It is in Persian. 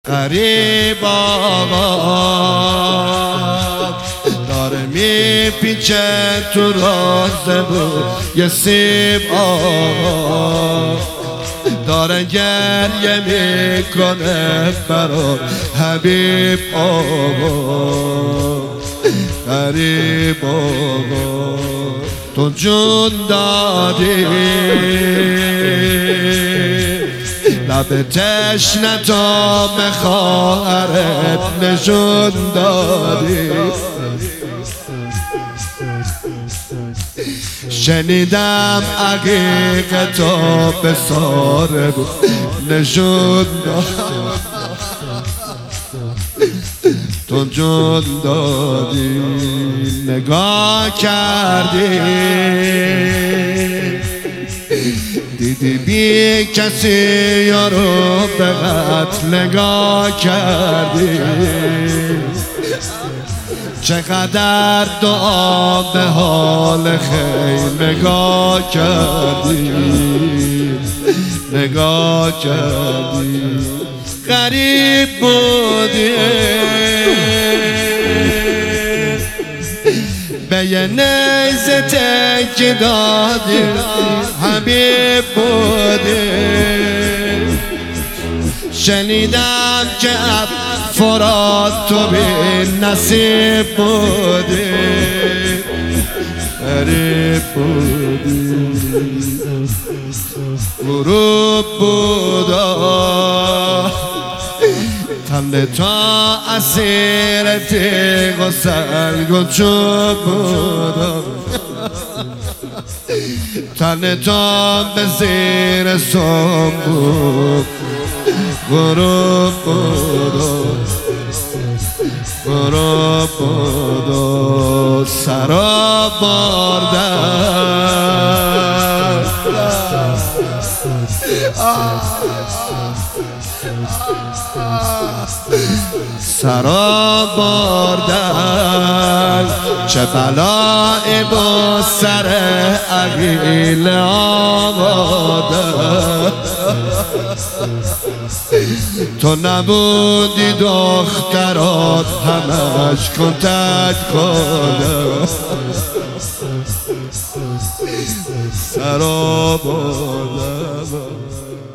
غریب آقا داره میپیچه تو راز بود یه سیب آقا داره گریه میکنه برای حبیب آقا غریب آقا تو جون دادی لب تشنه خواهرت نشون دادی شنیدم عقیق تو به ساره بود نشون دادی تو جون دادی نگاه کردی دیدی بی کسی یارو به قتل نگاه کردی چقدر دعا به حال خیر نگاه کردی نگاه کردی غریب بودی به یه نیزه تکی دادی حبیب بودی شنیدم که اب فرات تو بی نصیب بودی غریب بودی غروب بودا تن تا اسیر تیغ و سنگ و چوب بودا تن تا به زیر سم بود غروب بودا غروب بودا سرا باردن سرا باردن چه بلایی با سر عقیل آمدن تو نبودی دخترات همش کنتک کنن سرا باردن